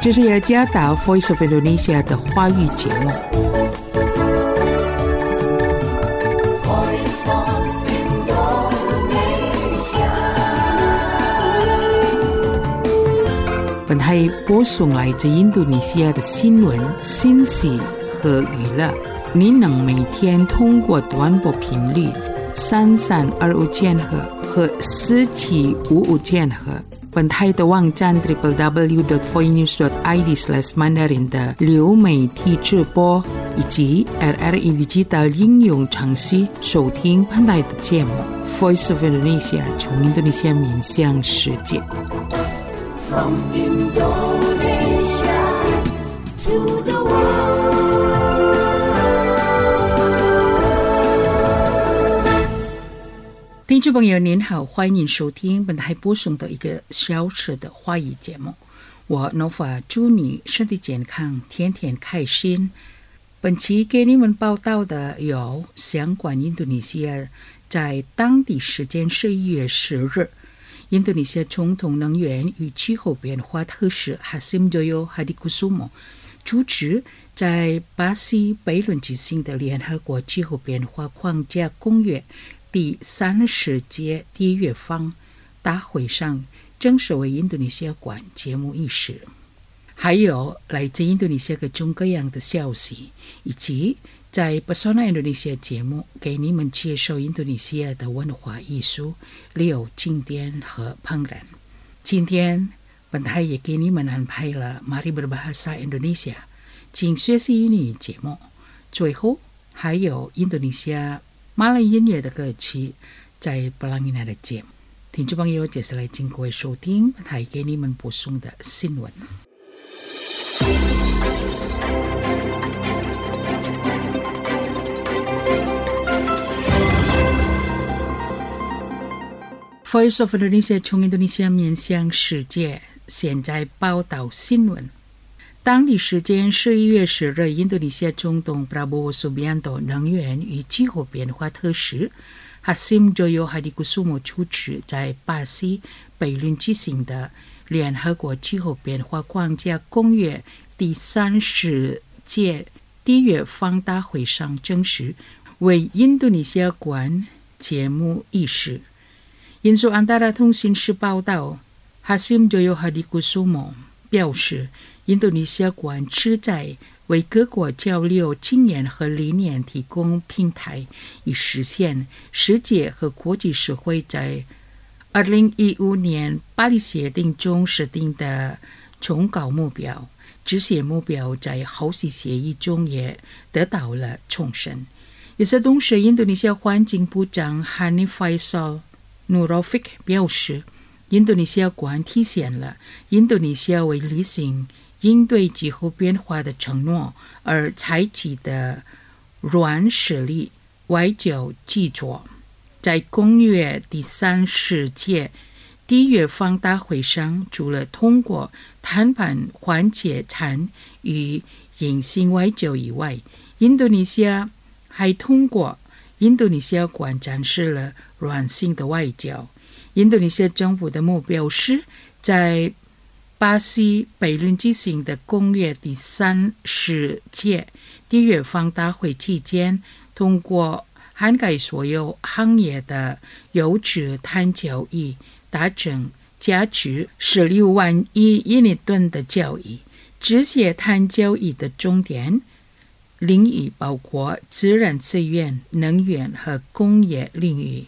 这是雅加达 Voice of Indonesia 的华语节目。本台播送来自印度尼西亚的新闻、信息和娱乐。您能每天通过短波频率3325千赫和4755千赫，本台的网站 www.voinews.id/mandarin 的流媒体直播，以及 RRI Digital 应用程序收听本台的节目。Voice of Indonesia 从印度尼西亚面向世界。From Indonesia to the world.听众朋友您好，欢迎收听本台播送的一个小时的华语节目。我 Nova 祝你身体健康，天天开心。本期给你们报道的有相关印度尼西亚在当地时间11月10日，印度尼西亚总统能源与气候变化特使 Hassim Joyo Hadikusumo 主持在巴西贝伦举行的联合国气候变化框架公约第30届缔约方大会上正式为印度尼西亚馆节目仪式，还有来自印度尼西亚各种各样的消息，以及在巴塞纳印度尼西亚节目给你们介绍印度尼西亚的文化艺术、旅游景点和烹饪。今天本台也给你们安排了 Mari Berbahasa Indonesia 请学习英语节目，最后还有印度尼西亚马来音乐的歌曲在布朗尼纳的节目。听众朋友，接下来请各位收听本台给你们播送的新闻。Voice of Indonesia 从印度尼西亚面向世界，现在报道新闻。当地时间11月10日，印度尼西亚总统 Prabowo Subianto 能源与气候变化特使 Hassim Joyo Hadikusumo 主持在巴西贝伦举行的联合国气候变化框架公约第30届缔约方大会上正式为印度尼西亚馆节目仪式。印度安达拉通讯社报道， Hassim Joyo Hadikusumo 表示，印度尼西亚馆旨在为各国交流经验和理念提供平台，以实现世界和国际社会在2015年巴黎协定中设定的崇高目标。这些目标在后续协议中也得到了重申。与此同时，印度尼西亚环境部长 Hanif Faisal Nurofik 表示，印度尼西亚馆体现了印度尼西亚为履行应对气候变化的承诺而采取的软实力外交举措。在公约第30届缔约方大会上，除了通过谈判缓解产与隐形外交以外，印度尼西亚还通过印度尼西亚馆展示了软性的外交。印度尼西亚政府的目标是在巴西贝伦举行的公约第30届缔约方大会期间，通过涵盖所有行业的优质碳交易，达成价值16万亿印尼吨的交易。这些碳交易的重点领域包括自然资源、能源和工业领域。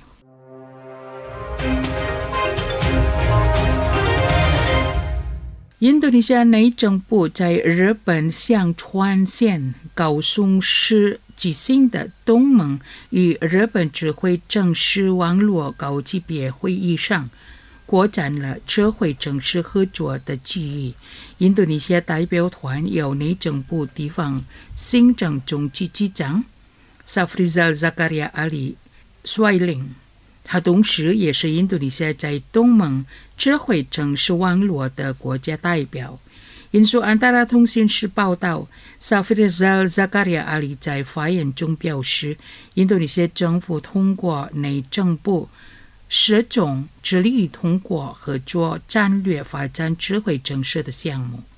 印度尼西亚内政部在日本香川县高松市举行的东盟与日本智慧城市网络高级别会议上，扩展了智慧城市合作的机遇。印度尼西亚代表团由内政部地方行政总局局长 Safrizal Zakaria Ali 率领，他同时也是印度尼西亚在东盟智慧城市网络的国家代表。印度安达拉通讯社报道， Safrizal Zakaria Ali 在发言中表示，印度尼西亚政府通过内政部始终致力于通过合作战略发展智慧城市的项目。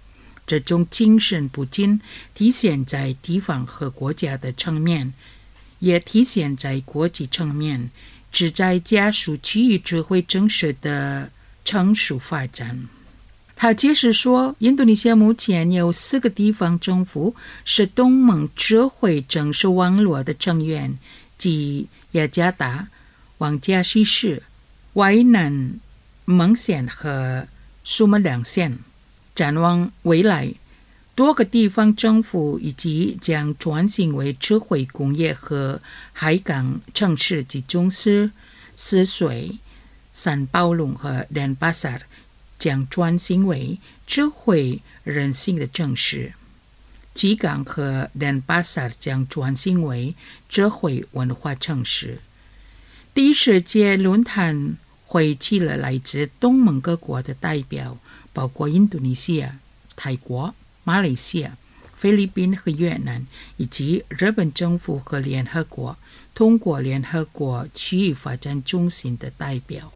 这种精神不仅体现在地方和国家的层面，也体现在国际层面，旨在加速区域智慧政策的成熟发展。他解释说，印度尼西亚目前有4个地方政府是东盟智慧政策网络的成员，即雅加达、王家西市、淮南蒙县和苏门良县。展望未来，多个地方政府以及将转型为智慧工业和海港城市及中市，泗水、三宝龙和丹巴萨将转型为智慧人性的城市，吉港和丹巴萨将转型为智慧文化城市。第10届论坛汇集了来自东盟各国的代表，包括印度尼西亚、泰国、马来西亚、菲律宾和越南，以及日本政府和联合国，通过联合国区域发展中心的代表。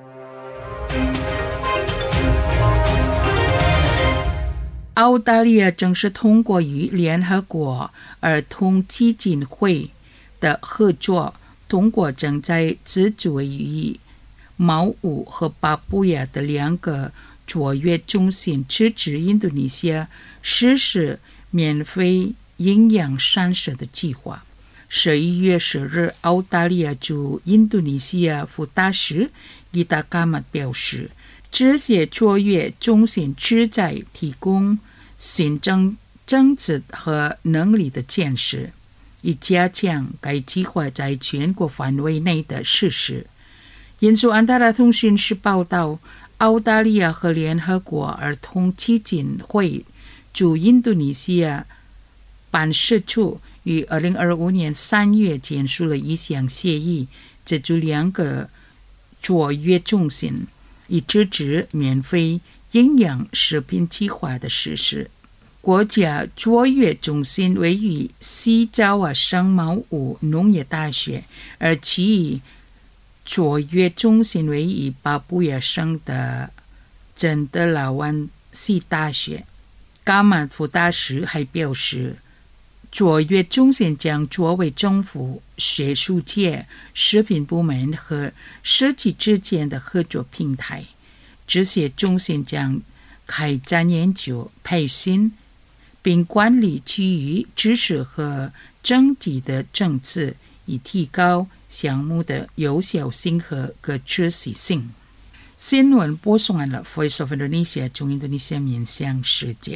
澳大利亚正式通过与联合国儿童基金会的合作，通过正在资助于毛乌和巴布亚的2个卓越中心支持印度尼西亚实施免费营养膳食的计划。11月10日，澳大利亚驻印度尼西亚副大使吉达卡马表示，这些卓越中心旨在提供新政治和能力的建设，以加强该计划在全国范围内的实施。印度安达拉通讯社报道，澳大利亚和联合国儿童基金会驻印度尼西亚办事处于2025年3月签署了一项协议，资助2个卓越中心，以支持免费营养食品计划的实施。国家卓越中心位于西爪哇省毛乌农业大学，而其余卓越中心位于巴布亚省的真德拉湾西大学。伽马副大使还表示，卓越中心将作为政府、学术界、食品部门和社区之间的合作平台。这些中心将开展研究、培训，并管理区域知识和整体的政策，以提高项目的有效性和可持续性。新闻播送完了 Voice of Indonesia 从印度尼西亚面向世界。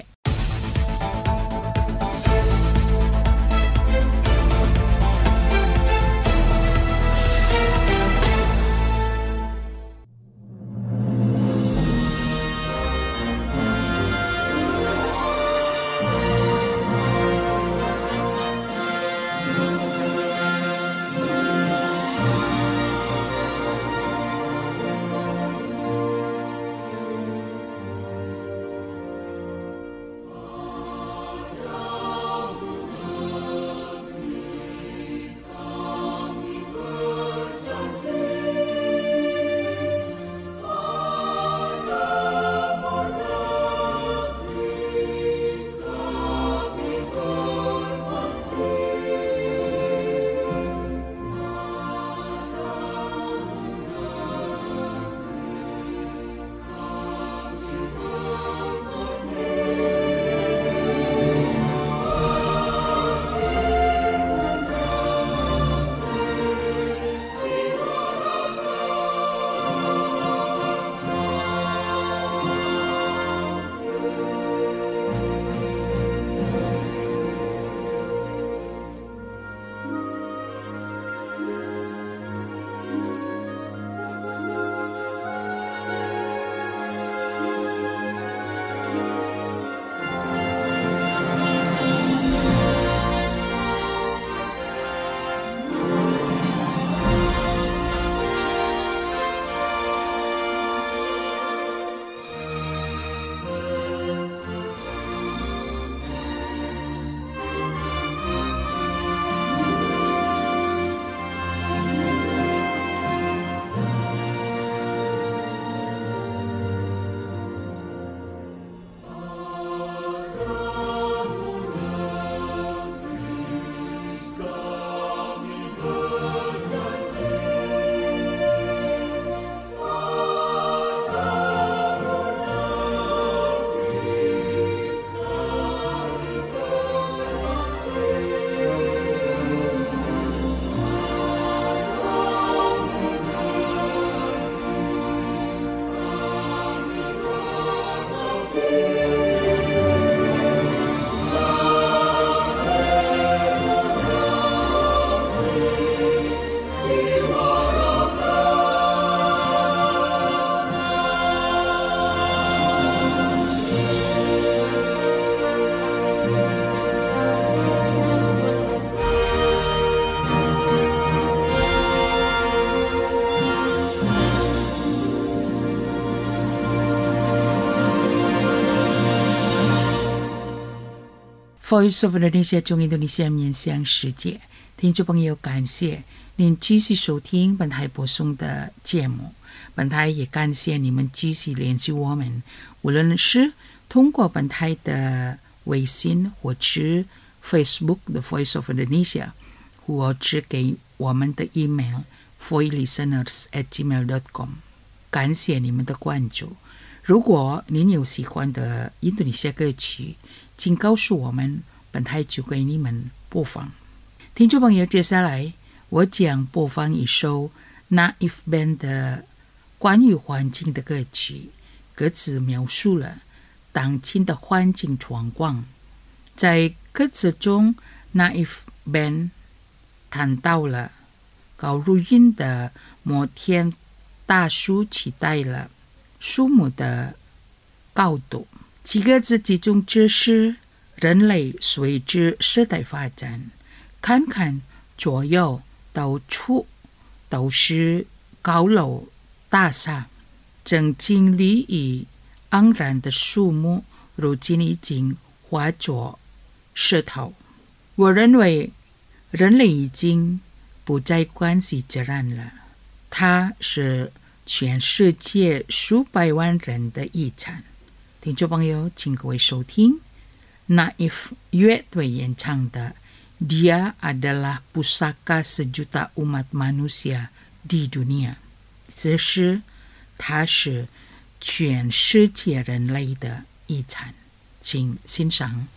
Voice of Indonesia 中印度尼西亚面向世界，听众朋友，感谢您继续收听本台播送的节目。本台也感谢你们继续联系我们，无论是通过本台的微信或是 Facebook 的 Voice of Indonesia， 或者给我们的 email voilisteners@gmail.com。感谢你们的关注。如果您有喜欢的印度尼西亚歌曲，请告诉我们，本台就给你们播放。听众朋友，接下来我将播放一首 Naif Band 的关于环境的歌曲，歌词描述了当今的环境状况。在歌词中 Naif Band 谈到了高录音的摩天大树取代了树木的高度。几个字集中指示人类随着时代发展，看看左右到处都是高楼大厦，正经历于盎然的树木，如今已经化作石头。我认为人类已经不再关心自然了，它是全世界数百万人的遗产。听众朋友，请各位收听 Naif 乐队演唱的 Dia adalah pusaka sejuta umat manusia di dunia， 此时它是全世界人类的遗产，请欣赏。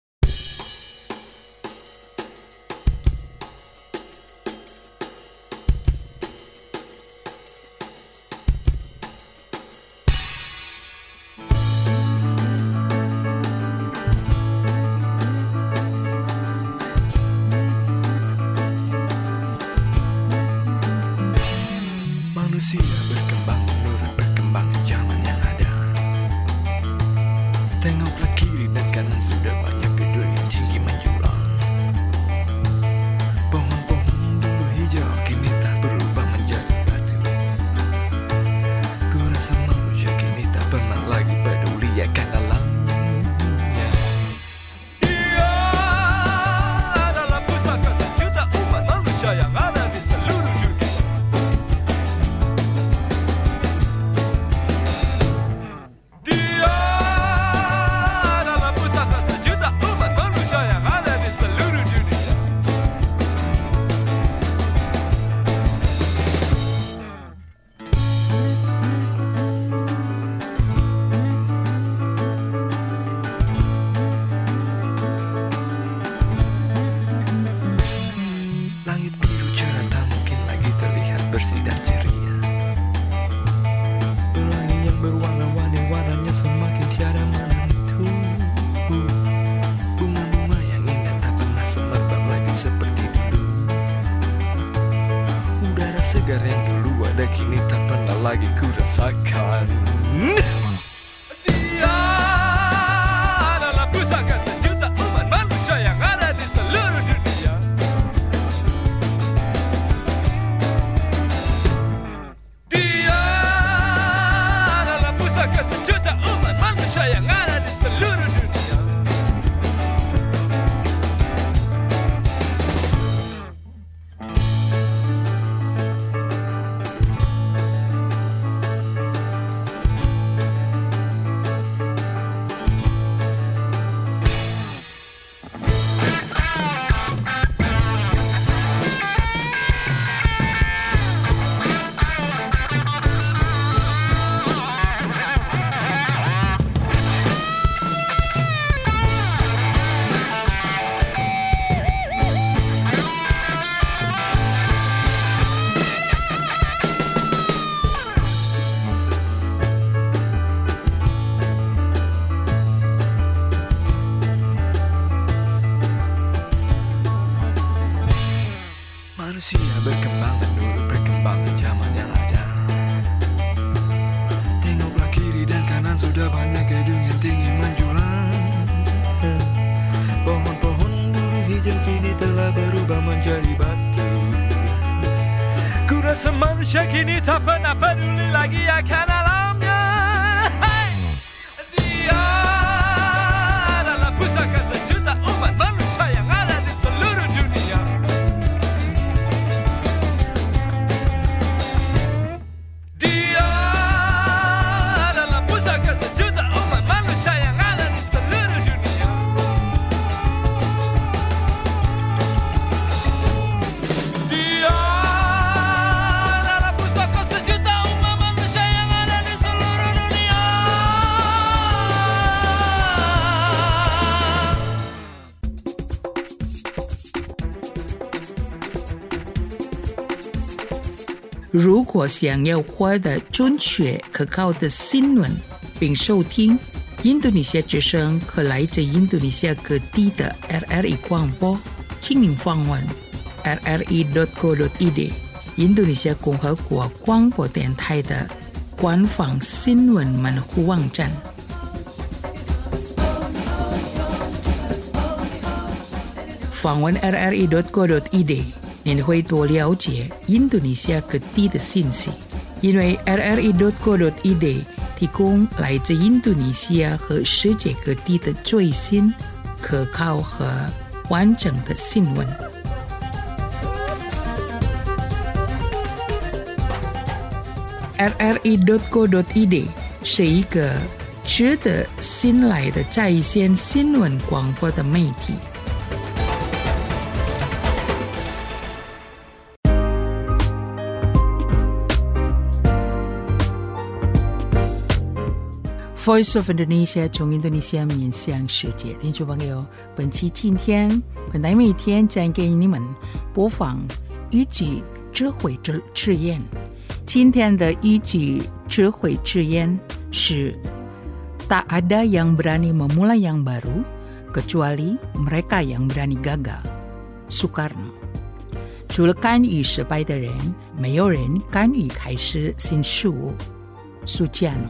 Manusia berkembang menurut perkembangan zaman yang ada. Tengoklah kiri dan kanan, sudah banyak gedung yang tinggi menjulang. Pohon-pohon dulu hijau kini tak berubah menjadi batu. Ku rasa manusia kini tak pernah lagi peduli akan alamnya. Dia adalah pusaka sejuta umat manusia yang ada di seluruh dunia. Bersih dan ceria, pelangi yang berwarna-warni, warnanya semakin tiada menentu. Bunga-bunga yang indah tak pernah semerbak lagi seperti dulu. Udara segar yang dulu ada kini tak pernah lagi ku rasakan. Dia adalah pusaka sejuta umat manusia yang ada di seluruh dunia. Yang ada di seluruh dunia. Manusia berkembang menurut perkembangan zaman yang ada. Tengoklah kiri dan kanan, sudah banyak gedung yang tinggi menjulang. Pohon-pohon dulu hijau kini telah berubah menjadi batu. Ku rasa manusia kini tak pernah peduli lagi akan alamnya. Dia adalah pusaka sejuta umat 如果想要获得准确可靠的新闻，并收听印度尼西亚之声和来自印度尼西亚各地的 RRI 广播，请您访问 rri.co.id 印度尼西亚共和国广播电台的官方新闻门户网站。访问 rri.co.id， 您会多了解印度尼西亚各地的信息，因为 rri.co.id 提供来自印度尼西亚和世界各地的最新、可靠和完整的新闻。rri.co.id 是一个值得信赖的在线新闻广播的媒体。Voice of Indonesia 从印度尼西亚面向世界，听众朋友，本期今天本台每天将给你们播放语句智慧之言。今天的语句智慧之言是 Tak ada yang berani memulai yang baru kecuali mereka yang berani gagal. Soekarno。 除了甘于失败的人，没有人甘于开始新事物。苏加诺。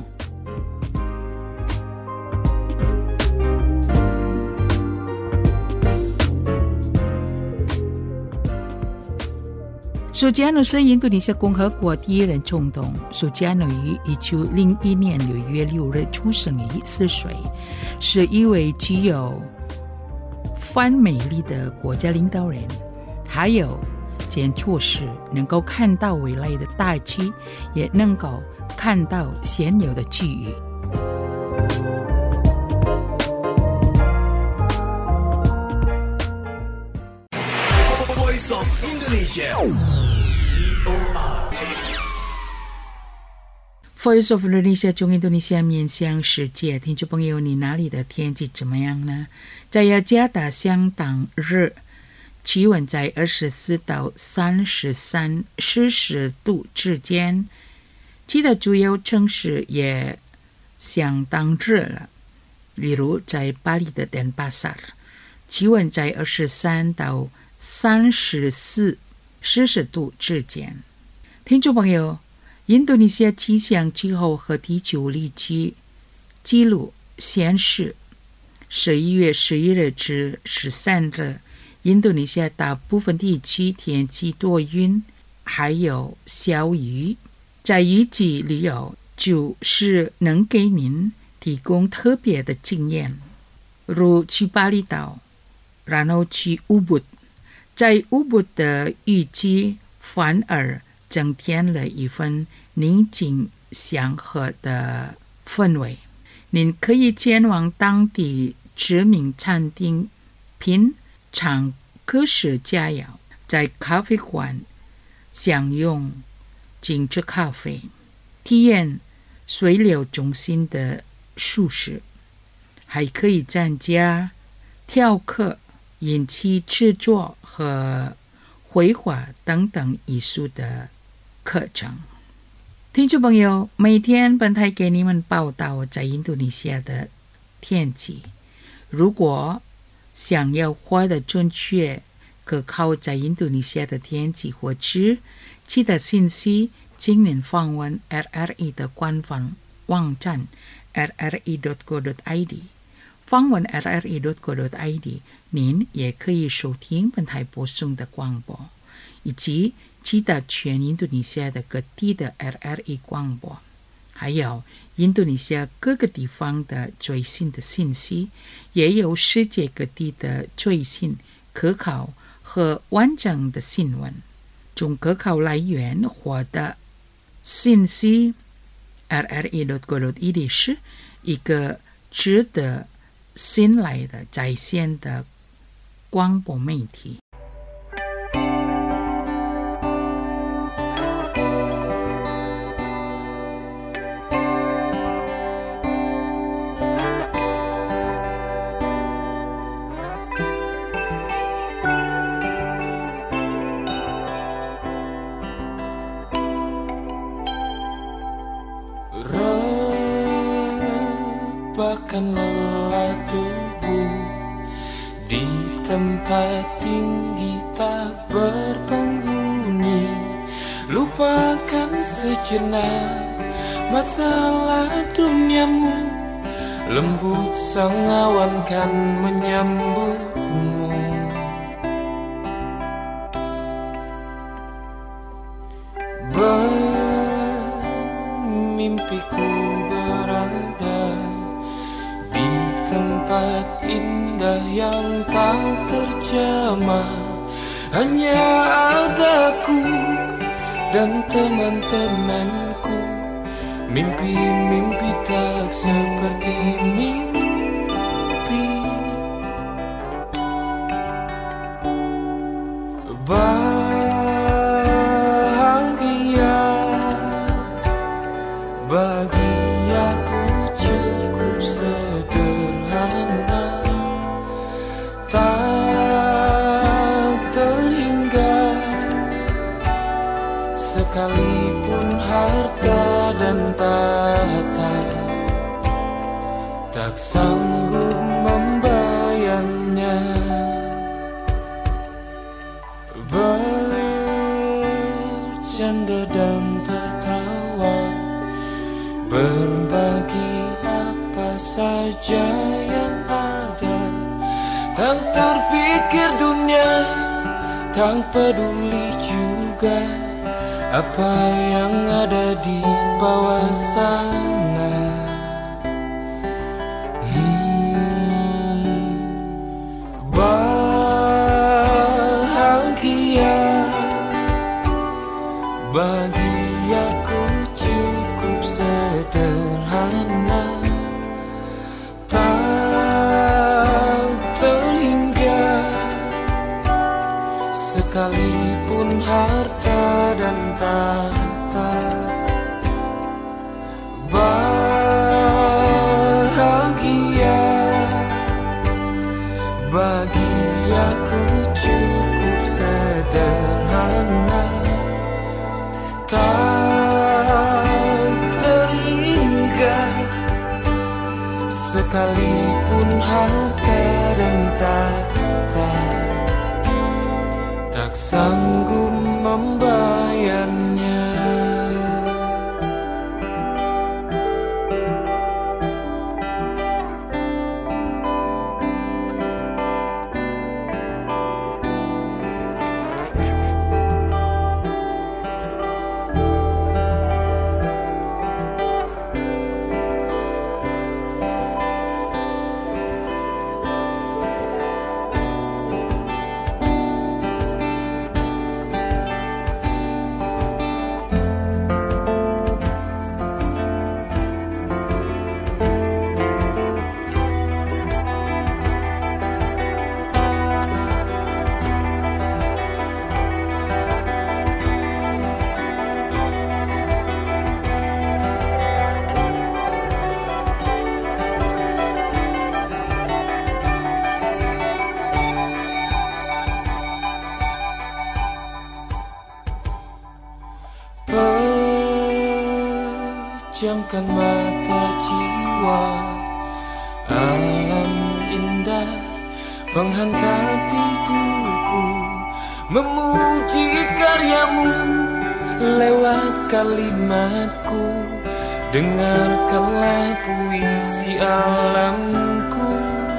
苏加诺是印度尼西亚共和国第一任总统。苏加诺于1901年6月6日出生于4岁，是一位具有反美丽的国家领导人。还有件做事能够看到未来的大局，也能够看到现有的机遇。 Voice of Indonesia。Voice of Indonesia 从印度尼西亚面向世界，听众朋友，你那里的天气怎么样呢？在雅加达相当热，气温在24到33摄氏度之间，其他主要城市也相当热了，例如在巴黎的丹巴萨尔，气温在23到34摄氏度之间。听众朋友，印度尼西亚气象气候和地球历记录显示，11月11日至13日，印度尼西亚大部分地区天气多云，还有小雨。在雨季旅游就是能给您提供特别的经验，如去巴厘岛，然后去乌布。在乌布的雨季反而增添了一份宁静祥和的氛围。您可以前往当地知名餐厅品尝各式佳肴，在咖啡馆享用精致咖啡，体验水流中心的舒适，还可以参加雕刻、银器制作和绘画等等艺术的课程。听众朋友，每天本台给你们报道在印度尼西亚的天气。如果想要获得准确可靠在印度尼西亚的天气或者其他信息，请您访问 RRI 的官方网站 rri.co.id。 访问 rri.co.id， 您也可以收听本台播送的广播，以及其他全印度尼西亚的各地的 RRI 广播，还有印度尼西亚各个地方的最新的信息，也有世界各地的最新、可靠和完整的新闻。从可靠来源获得信息 rri.co.id 是一个值得信赖的在线的广播媒体。 lupakan lelah tubuh di tempat tinggi tak berpenghuni. Lupakan sejenak masalah duniamu, lembut sang awan kan menyambutmu. Bermimpiku berada di tempat indah yang tak terjamah. Hanya adaku dan teman-temanku, mimpi-mimpi tak seperti mimpi. Bahagia bagi aku cukup sederhana, tak terhingga sekalipun harta dan tahta tak sanggup membayarnya. Bercanda dan tertawa, berbagi apa saja yang ada, tak terfikir dunia, tak peduli juga apa yang ada di bawah sana. Bahagia bagi aku cukup sederhana, tak terhingga sekalipun harta dan tahta. Bahagia bagi aku cukup sederhana, tak terhingga sekalipun harta dan tahta tak sanggup membayarnya. Pejamkan mata jiwa, alam indah penghantar tidurku, memuji karyamu lewat kalimatku. Dengarkanlah puisi alamku,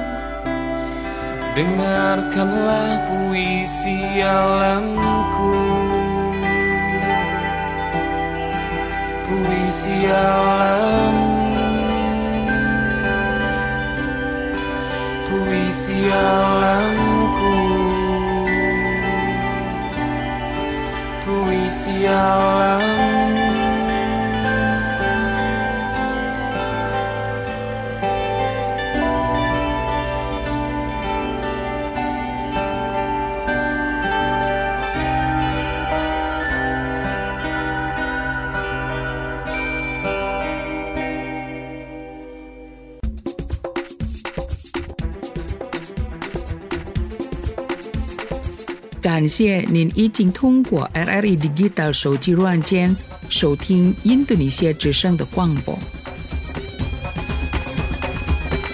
dengarkanlah puisi alamku. Puisi alam, puisi alamku, puisi alam. 感谢您已经通过 RRI Digital 手机软件收听印度尼西亚之声的广播。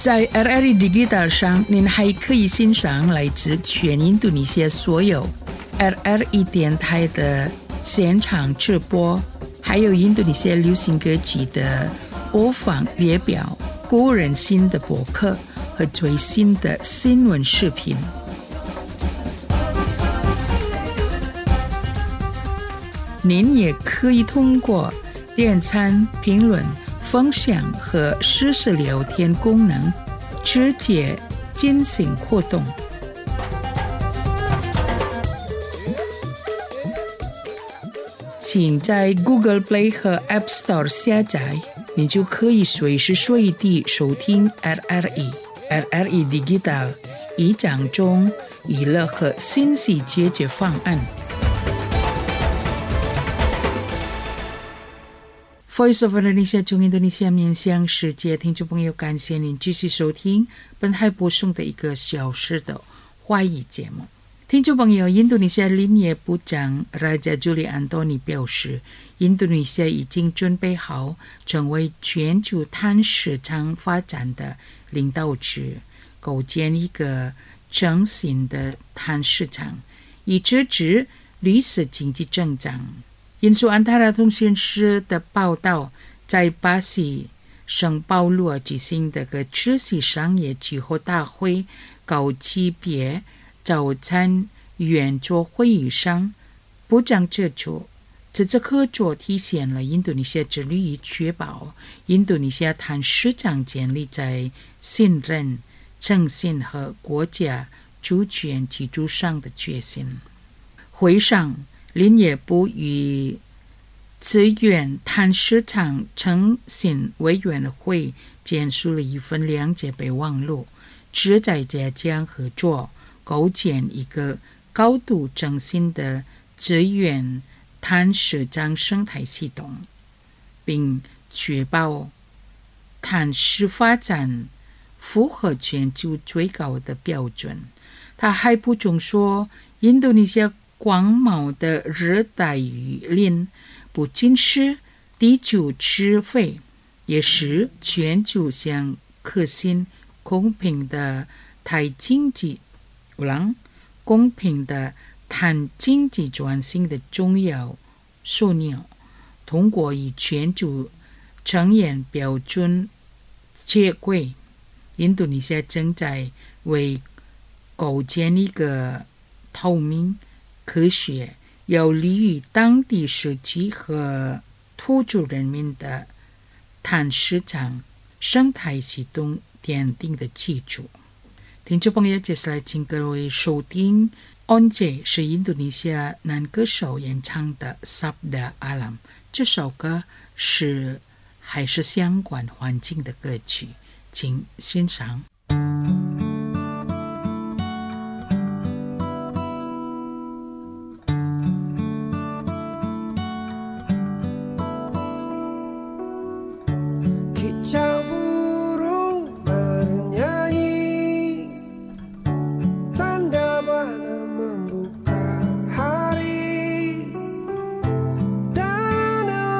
在 RRI Digital 上，您还可以欣赏来自全印度尼西亚所有 RRI 电台的现场直播，还有印度尼西亚流行歌曲的播放列表、个人新的博客和最新的新闻视频。您也可以通过点赞、评论、分享和实时聊天功能直接进行互动。请在 Google Play 和 App Store 下载，你就可以随时随地收听 RRI Digital 一讲中娱乐和信息解决方案。Voice of Indonesia 中印度尼西亚面向世界，听众朋友，感谢您继续收听本台播送的1个小时的华语节目。听众朋友，印度尼西亚林业部长 Raja Juli Antony 表示，印度尼西亚已经准备好成为全球碳市场发展的领导者，构建一个整新的碳市场，以支持绿色经济增长。印度安塔拉通讯社的报道，在巴西圣保罗举行的知识商业气候大会高级别早餐圆桌会议上，部长指出，这次合作体现了印度尼西亚致力于确保印度尼西亚碳市场建立在信任、诚信和国家主权基础上的决心。会上，林业部与资源碳市场诚信委员会建设了一份两节备忘录，旨在加强合作，构建一个高度诚信的资源碳市场生态系统，并确保碳市发展符合全球最高的标准。他还补充说，印度尼西亚广袤的热带雨林不仅是地球智慧，也是全球向可信、公平的碳经济转型的重要枢纽。通过与全球成员标准接轨，印度尼西亚正在为构建一个透明、科学、有利于当地社区和土著人民的碳市场生态系统奠定的基础。听众朋友，接下来请各位收听 Onje 是印度尼西亚男歌手演唱的 Sabda Alam， 这首歌还是相关环境的歌曲，请欣赏。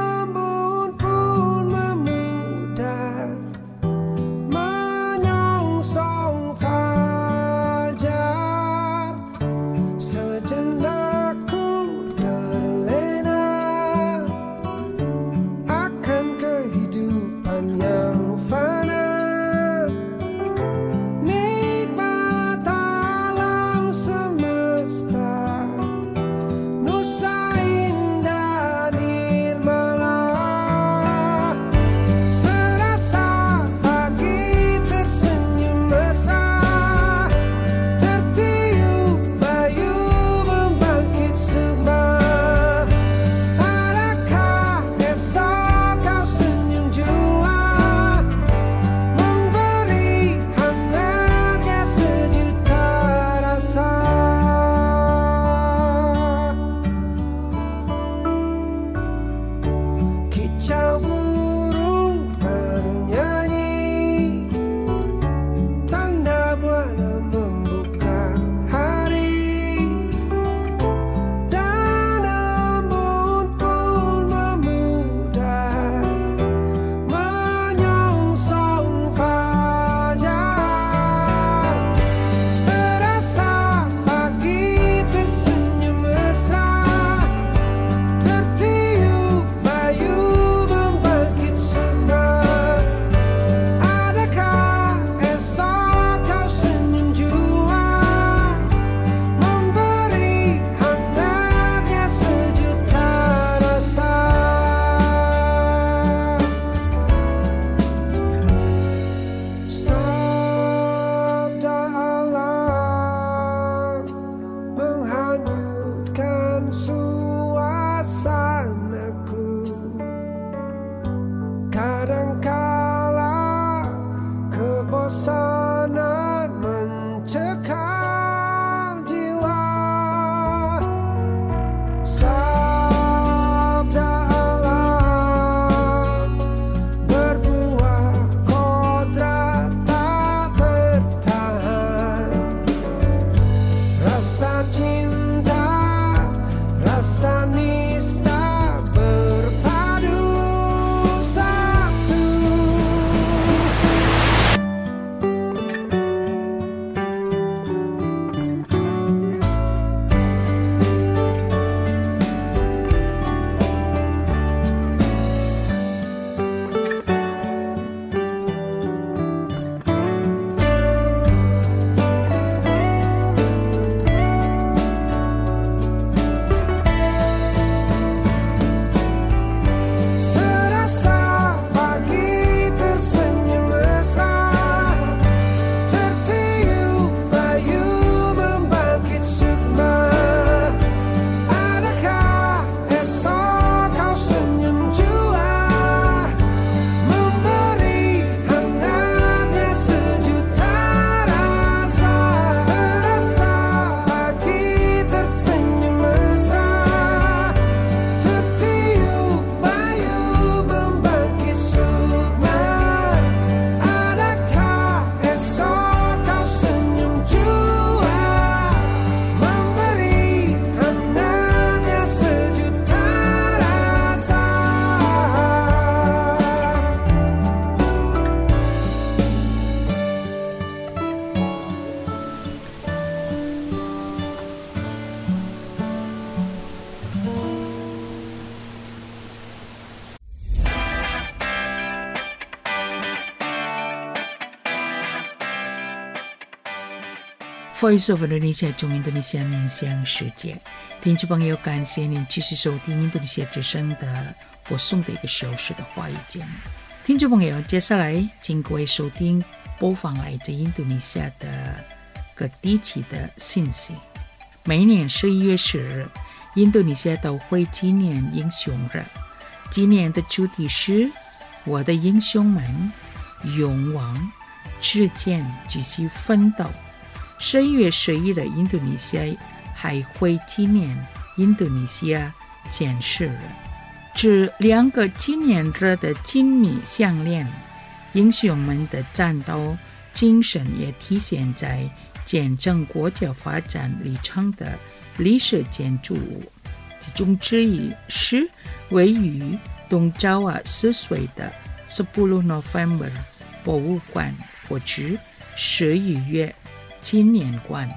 Menyong hanyutkan suasanaku. Kadangkala kebosanan mencekam jiwa. Sabda alam berbuah kodrat tak tertahan. Rasa cinta, rasa nista berpadu satu. Serasa pagi tersenyum mesra, tertiup bayu membangkit sukma. Adakah esok kau senyum jua, memberi hangatnya sejuta rasa. Serasa pagi tersenyum mesra, tertiup bayu membangkit sukma. Adakah esok kau senyum jua, memberi hangatnya sejuta rasa. Voice of Indonesia 中印度尼西亚面向世界，听众朋友，感谢您继续收听印度尼西亚之声的播送的一个小时的华语节目。听众朋友，接下来请各位收听播放来自印度尼西亚的各地区的信息。每年11月10日，印度尼西亚都会纪念英雄日。今年的主题是我的英雄们，勇往直前，继续奋斗。11月11日，印度尼西亚还会纪念印度尼西亚建设日。这两个纪念日的紧密相连，英雄们的战斗精神也体现在见证国家发展历程的历史建筑物，其中之一是位于东爪哇4岁的10 November 博物馆，或指11月纪念馆。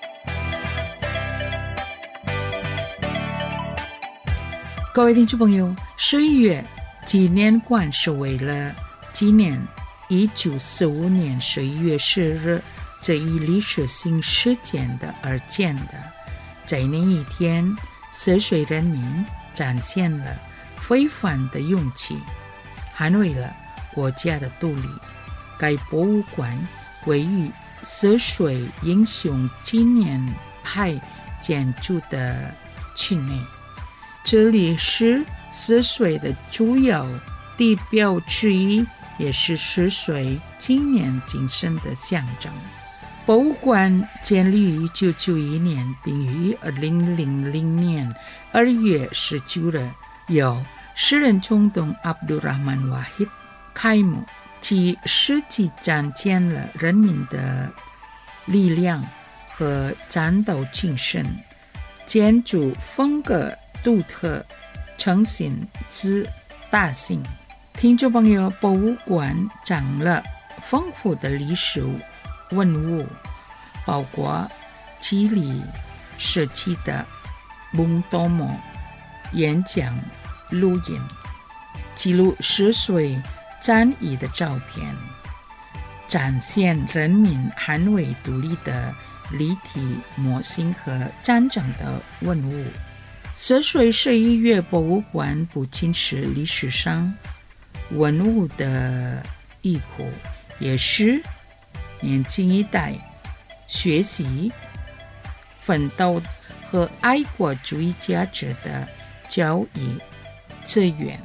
各位听众朋友，11月纪念馆是为了纪念1945年11月10日这一历史性事件的而建的。在那一天，4岁人民展现了非凡的勇气，捍卫了国家的独立。该博物馆位于4岁英雄纪念派建筑的区内，这里是4岁的主要地标之一，也是4岁纪念精神的象征。博物馆建立于1991年，并于2000年2月19日由诗人中东 Abdul Rahman Wahid 开幕，其实际展现了人民的力量和战斗精神。建筑风格独特，呈现自大性。听众朋友，博物馆展了丰富的历史文物，包括吉里时期的蒙多莫演讲录音，记录10岁战役的照片，展现人民捍卫独立的立体模型和战争的文物。4岁11月博物馆不仅是历史上文物的遗库，也是年轻一代学习奋斗和爱国主义价值的教育资源。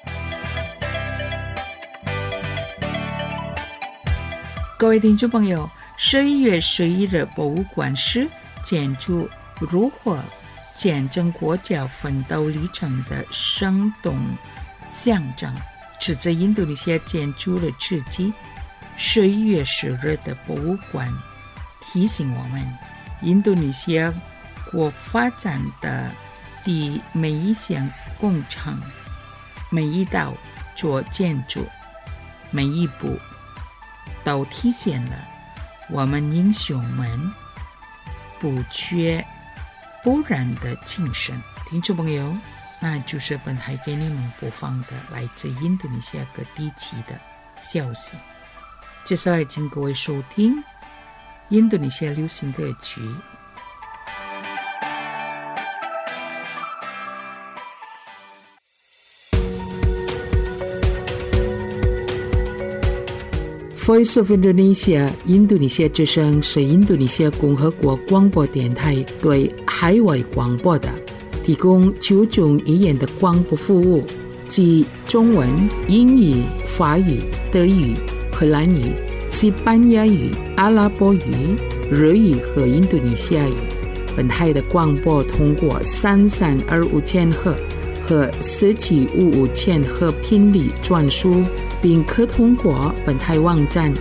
各位听众朋友，11月11日博物馆是建筑如何见证国家奋斗历程的生动象征。持着印度尼西亚建筑的至今，11月10日的博物馆提醒我们，印度尼西亚国发展的第每一项工程、每一道做建筑、每一步，都体现了我们英雄们不缺不染的精神。听众朋友，那就是本台给你们播放的来自印度尼西亚各地区的消息。接下来请各位收听印度尼西亚流行歌曲。Voice of Indonesia 印度尼西亚之声是印度尼西亚共和国广播电台对海外广播的提供9种语言的广播服务，即中文、英语、法语、德语、荷兰语、西班牙语、阿拉伯语、日语和印度尼西亚语。本台的广播通过3325千赫和4755千赫频率转输，并可通过本台网站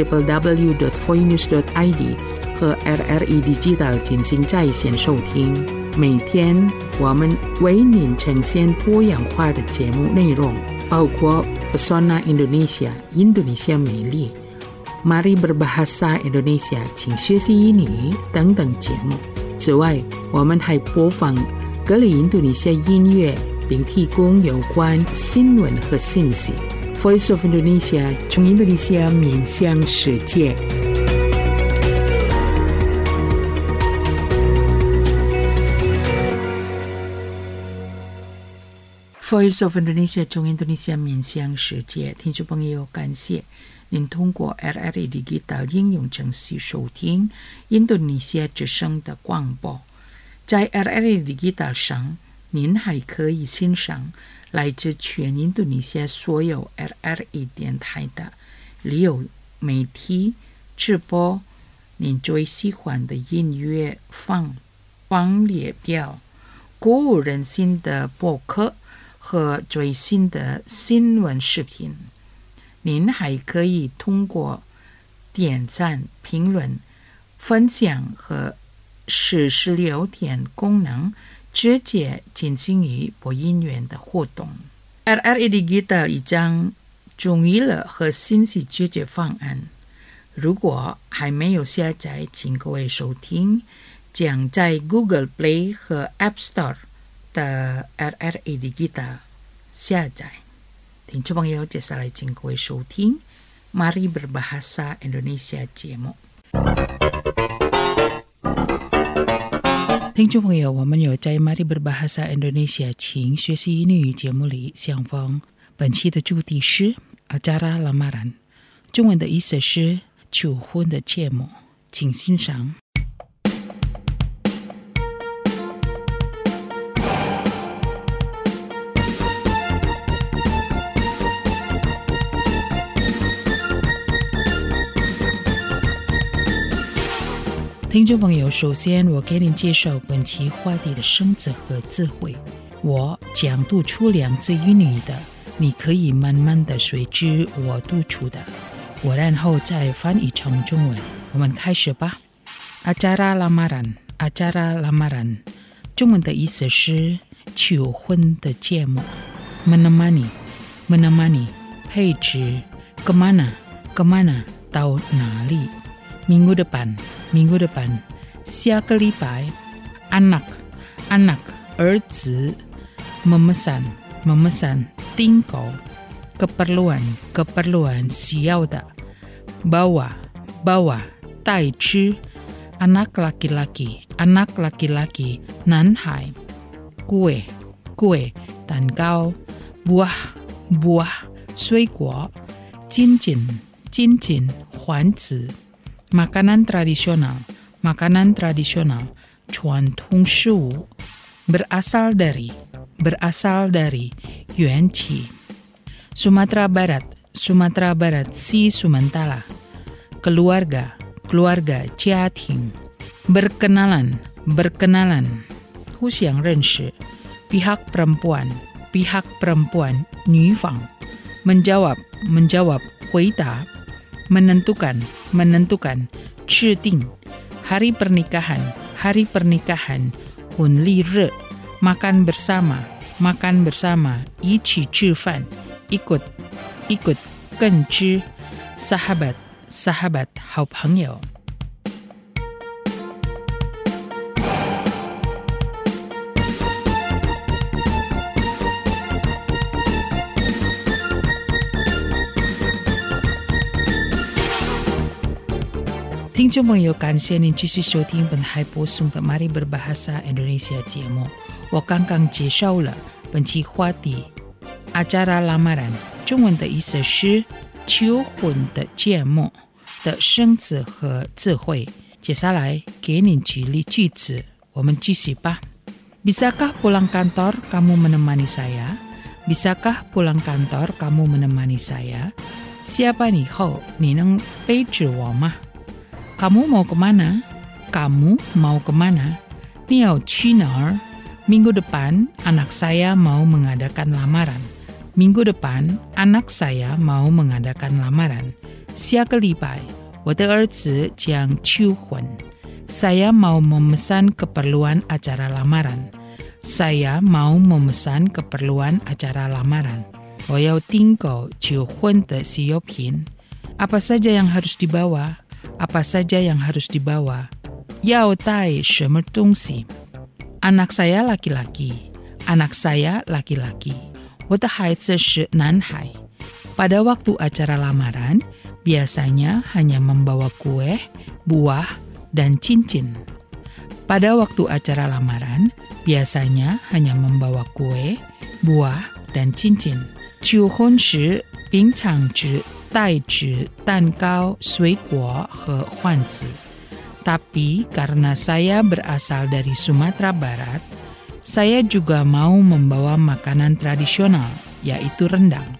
www.voinews.id 和 RRE Digital 进行在线收听。每天我们为您呈现多样化的节目内容，包括 Pesona Indonesia 印度尼西亚美丽、Mari Berbahasa Indonesia 请学习英语等等节目。此外，我们还播放各类印度尼西亚音乐，并提供有关新闻和信息。Voice of Indonesia 从印度尼西亚面向世界。Voice of Indonesia 从印度尼西亚面向世界，听众朋友，感谢您通过 RRE Digital 应用程序收听印度尼西亚之声的广播。在 RRE Digital 上，您还可以欣赏来自全印度尼西亚所有 RRE 电台的流媒体直播，您最喜欢的音乐放列表、鼓舞人心的播客和最新的新闻视频。您还可以通过点赞、评论、分享和实时聊天功能直接进行与播音员的互动。RRE Digital 一张中娱乐和信息解决方案，如果还没有下载，请各位收听将在 Google Play 和 App Store 的 RRE Digital 下载。听众朋友，接下来请各位收听 Mari Berbahasa Indonesia 节目。听众朋友，我们有在 Mari Berbahasa Indonesia 请学习英语节目里相逢。本期的主题是 Acara Lamaran， 中文的意思是求婚的节目，请欣赏。听众朋友，首先我给您介绍本期话题的生词和词汇。我将读出2字英语的，你可以慢慢的随之我读出的，我然后再翻译成中文。我们开始吧。Acara lamaran， Acara lamaran， 中文的意思是求婚的节目。Menemani， Menemani， 配置 Kemana， Kemana， 到哪里。Minggu depan， Minggu depan， 下个礼拜。Anak， Anak， 儿子。Memesan， Memesan， 订购。Keperluan， Keperluan， 需要的。Bawa， Bawa， 带之。Anak laki-laki， Anak laki-laki， 男孩。Kue， Kue， 蛋糕。Buah， Buah， 水果。Cincin， Cincin， 环子。Makanan tradisional， Makanan tradisional， 传传统事物 berasal dari 缘起 Sumatera Barat si Sumantala keluarga 家庭 berkenalan 互相认识 pihak perempuan 女方 menjawab 回答 menentukan 制定 hari pernikahan 婚礼日 makan bersama 一起吃饭 ikut 跟之 sahabat 好朋友听众朋友，感谢您继续收听本台播送的 Mari Berbahasa Indonesia 节目。我刚刚介绍了本期话题 acara lamaran， 中文的意思是求婚的节目的生词和词汇。接下来给您举例句子，我们继续吧。Bisakah pulang kantor kamu menemani saya? Bisakah pulang kantor kamu menemani saya? 下班以后你能背着我吗？Kamu mau kemana? Kamu mau kemana? 你要去哪儿? Minggu depan, anak saya mau mengadakan lamaran. Minggu depan, anak saya mau mengadakan lamaran. 下个礼拜，我的儿子将求婚. Saya mau memesan keperluan acara lamaran. Saya mau memesan keperluan acara lamaran. 我要订购求婚的喜用品. Apa saja yang harus dibawa?Apa saja yang harus dibawa? 要带什么东西? Anak saya laki-laki. Anak saya laki-laki. 我的孩子是男孩. Pada waktu acara lamaran, biasanya hanya membawa kue, buah, dan cincin. Pada waktu acara lamaran, biasanya hanya membawa kue, buah, dan cincin. 求婚时，平常只带着蛋糕、水果和换子. Tapi karena saya berasal dari Sumatera Barat, saya juga mau membawa makanan tradisional, yaitu rendang.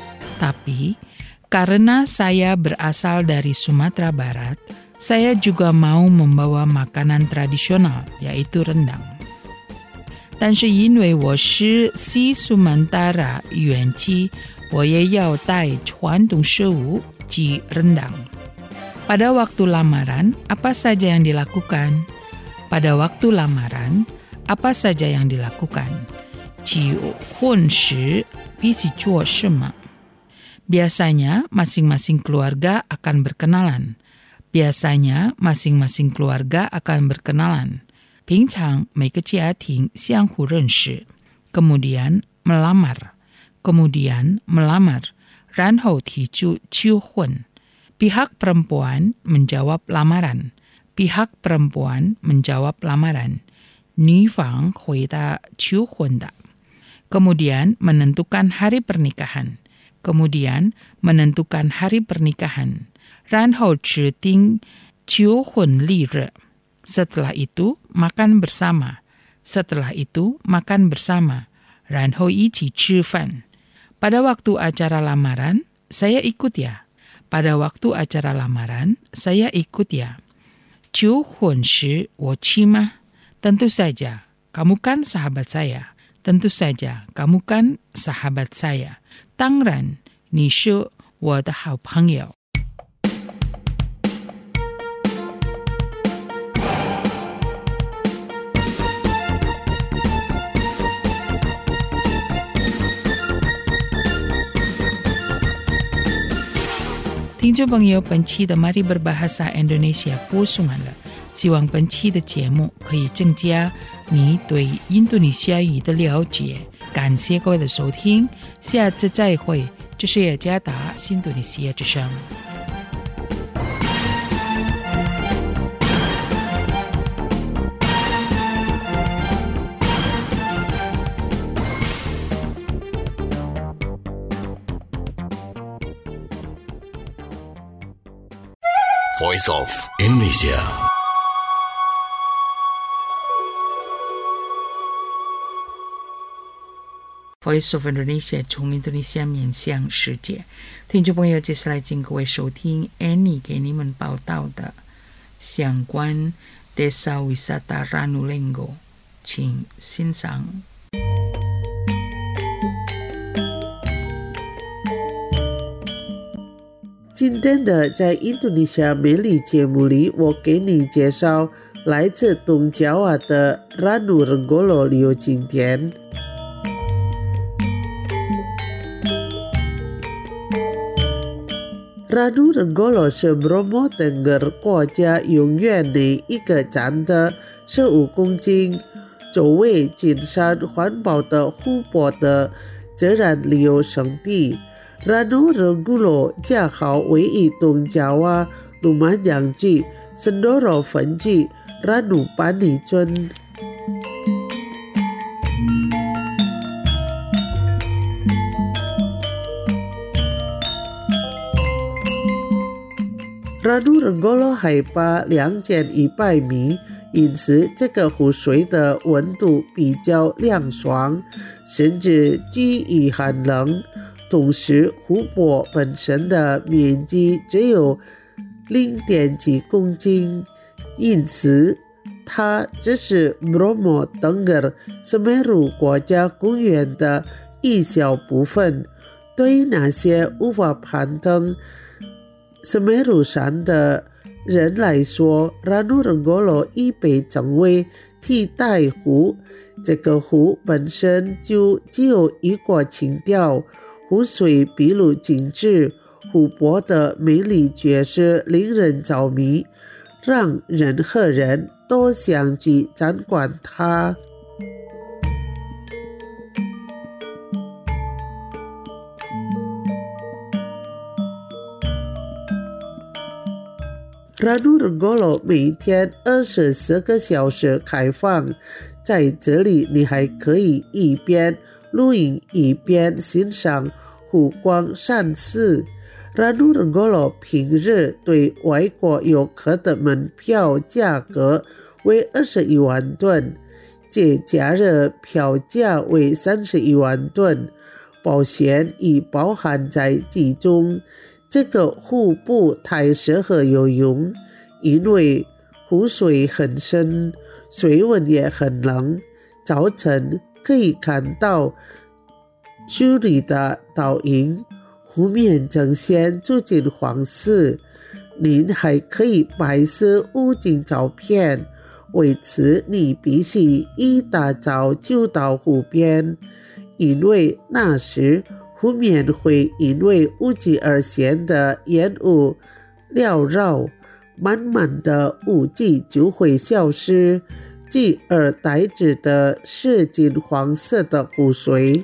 Tapi karena saya berasal dari Sumatera Barat, saya juga mau membawa makanan tradisional, yaitu rendang. 但是因为我是西苏门答腊缘起，我也要带传统食物及 rendang. Pada waktu lamaran, apa saja yang dilakukan? Pada waktu lamaran, apa saja yang dilakukan? 结婚时必须做什么? Biasanya masing-masing keluarga akan berkenalan. Biasanya masing-masing keluarga akan berkenalan. 平常每个家庭相互认识. Kemudian melamar.然后提出求婚. Pihak perempuan menjawab lamaran. 女方回答求婚的. Kemudian menentukan hari pernikahan. 然后指定求婚日. Setelah itu makan bersama. 然后一起吃饭. Pada waktu acara lamaran, saya ikut ya. 求婚时我去吗? Tentu saja, kamu kan sahabat saya. 当然，你是我的好朋友.听众朋友，本期的 Mari Berbahasa Indonesia 播送完了，希望本期的节目可以增加你对印度尼西亚语的了解。感谢各位的收听，下次再会。这是雅加达印度尼西亚之声。 Voice of Indonesia. Voice of Indonesia 从印度尼西亚面向世界。听众朋友，接下来请各位收听 Annie 给你们报道的相关 Desa Wisata Ranu Lenggo， 请欣赏。 今天的在印度尼西亚美丽节目里，我给你介绍来自东爪哇的 Ranu Renggolo 旅游景点。Ranu Renggolo 是 Bromo Tengger 国家永远内一个站的15公斤、周围景山环保的湖泊的自然旅游胜地。Ranu Renggolo 恰好位于东爪哇鲁曼江区Sendoro 分区 Ranu Pani 村。Ranu Renggolo 海拔2100米，因此这个湖水的温度比较凉爽，甚至居于寒冷。同时，湖泊本身的面积只有 0.几公斤，因此它只是 Bromo Tengger Semeru 国家公园的一小部分。对于那些无法攀登Semeru 山的人来说， Ranu Renggolo 已被称为替代湖。这个湖本身就只有一个情调，湖水碧绿精致，湖泊的美丽绝是令人着迷，让任何人都想去参观它。Ranu Renggolo 每天24个小时开放，在这里你还可以一边露营一边欣赏湖光山色。Ranu Renggolo 平日对外国游客的门票价格为21万盾，节假日票价为31万盾，保险已包含在其中。这个湖不太适合游泳，因为湖水很深，水温也很冷。早晨可以看到树里的倒影，湖面呈现逐渐黄色。您还可以拍摄物景照片，为此你必须一大早就到湖边，因为那时湖面会因为雾气而显的烟雾缭绕，慢慢的雾气就会消失，继而代指的是金黄色的湖水。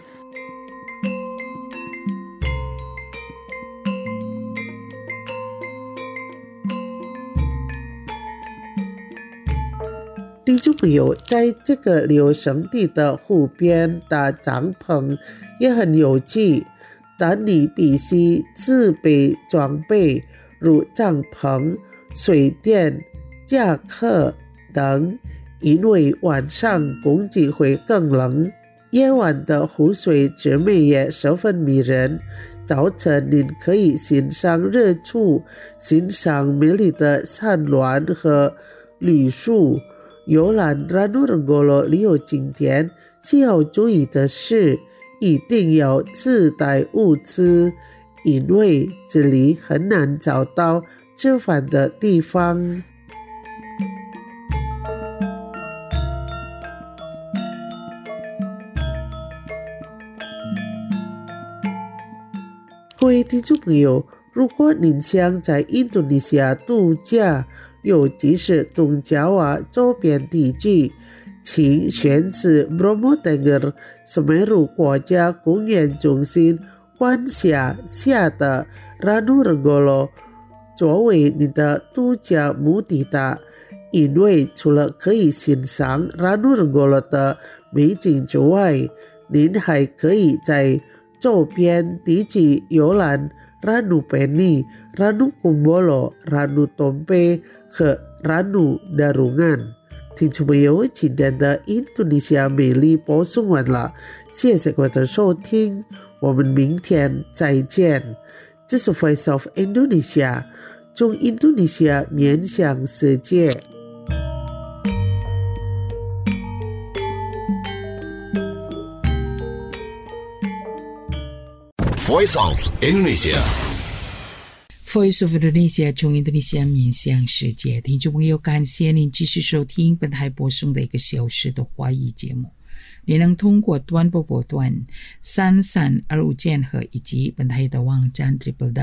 听众朋友，在这个旅游胜地的湖边搭帐篷也很有趣，但你必须自备装备，如帐篷、水电、夹克等，因为晚上空气会更冷。夜晚的湖水之美也十分迷人，早晨您可以欣赏日出，欣赏美丽的山峦和绿树。游览 Ranu Renggolo 旅游景点需要注意的是，一定要自带物资，因为这里很难找到吃饭的地方。各位听众朋友，如果您想在印度尼西亚度假，尤其是东爪哇周边地区，请选择 Bromo Tengger Semeru 国家公园中心管辖下的 Ranu Renggolo 作为你的度假目的地，因为除了可以欣赏 Ranu Renggolo 的美景之外，您还可以在周边地区游览Ranu Pani、Ranu Kumbolo、Ranu Tompe 和 Ranu Darungan。 听众朋友，今天的印度尼西亚美丽播送完了，谢谢各位的收听，我们明天再见。这是 Voice of Indonesia， 从印度尼西亚面向世界。 Voice of Indonesia。Voice of Indonesia 从印度尼西亚面向世界，听众朋友，感谢您继续收听本台播送的1个小时的华语节目。你能通过短波波段3325键赫以及本台的网站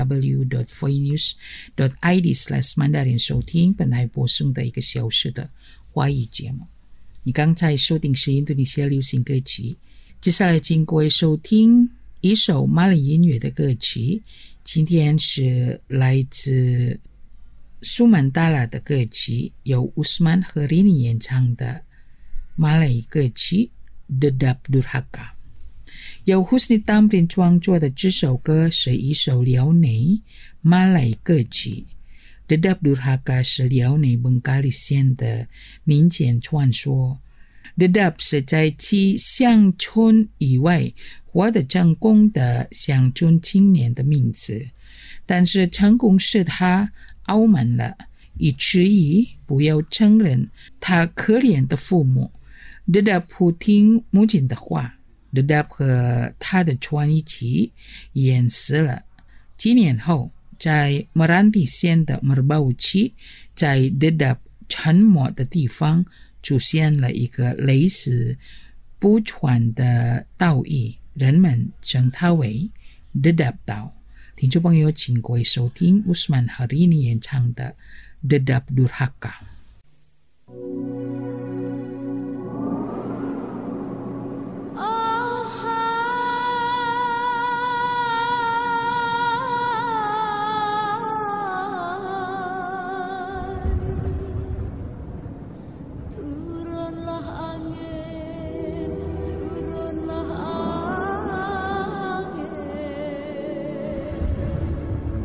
www.voinews.id/mandarin 收听本台播送的1个小时的华语节目。你刚才收听是印度尼西亚流行歌曲，接下来请各位收听一首马来音乐的歌曲。今天是来自苏曼达拉的歌曲，由乌斯曼和rini演唱的马来歌曲 Dedap Durhaka。 由 Husni Tamrin 创作的这首歌是一首辽内马来歌曲。 Dedap Durhaka 是辽内崩咖里县的民间传说。 Dedap 是在其乡村以外获得成功的乡村青年的名字，但是成功使他傲慢了，以至于不要承认他可怜的父母。 Dedap 不听母亲的话， Dedap 和他的船一起淹死了。几年后，在Meranti县的Merbau区，在 Dedap 沉没的地方出现了一个类似不船的岛屿，人们称它为 Dedap 岛。听众朋友，请各位收听 Usman和rini演唱的 Dedap Durhaka。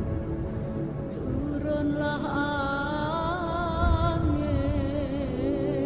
Turunlah angin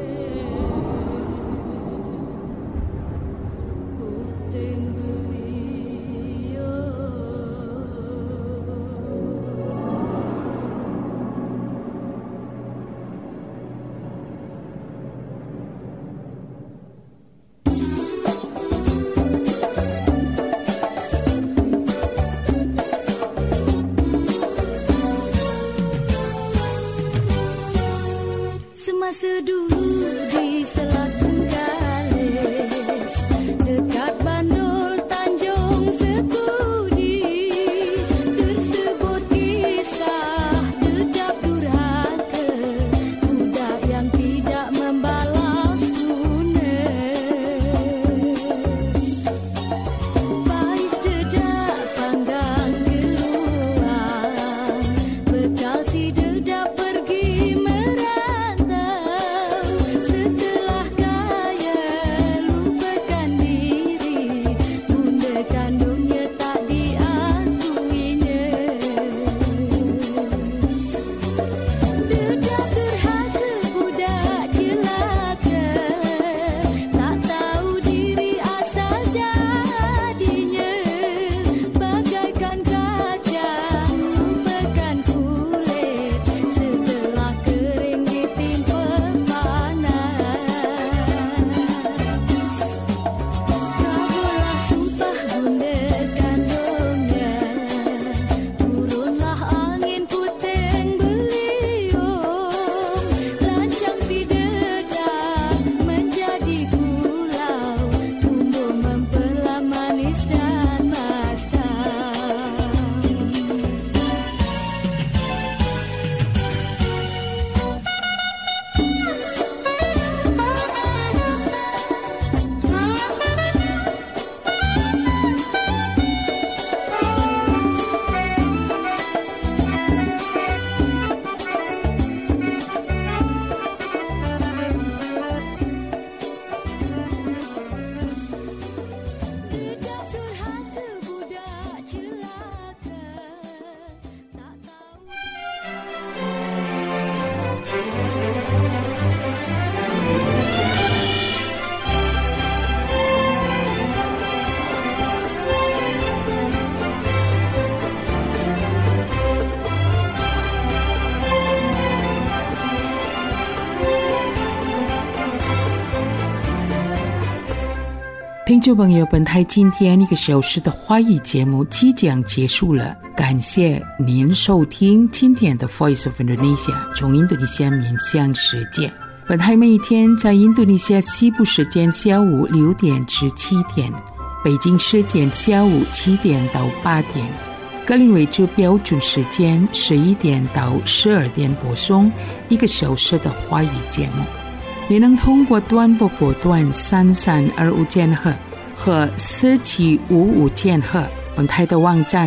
听众朋友，本台今天1个小时的华语节目即将结束了，感谢您收听今天的 Voice of Indonesia 从印度尼西亚面向世界。本台每天在印度尼西亚西部时间下午6点至7点，北京时间下午7点到8点，格林威治标准时间11点到12点播送1个小时的华语节目。你能通过短波波段3325千赫和4755千赫，本台的网站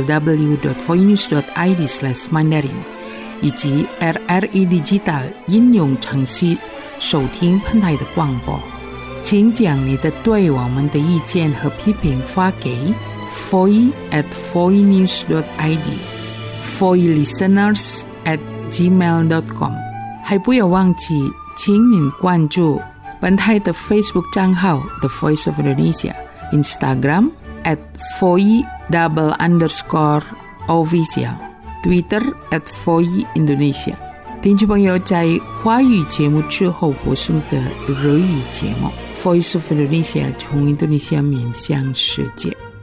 www.voinews.id/mandarin 以及 RRI Digital 应用程序收听本台的广播。请将你的对我们的意见和批评发给 foi@voinews.id foilisteners@gmail.com。 还不要忘记请您关注本台的 Facebook 账号 The Voice of Indonesia， Instagram @foi_official， Twitter @foiindonesia。 听众朋友，在华语节目之后播送的日语节目 Voice of Indonesia 从印度尼西亚面向世界。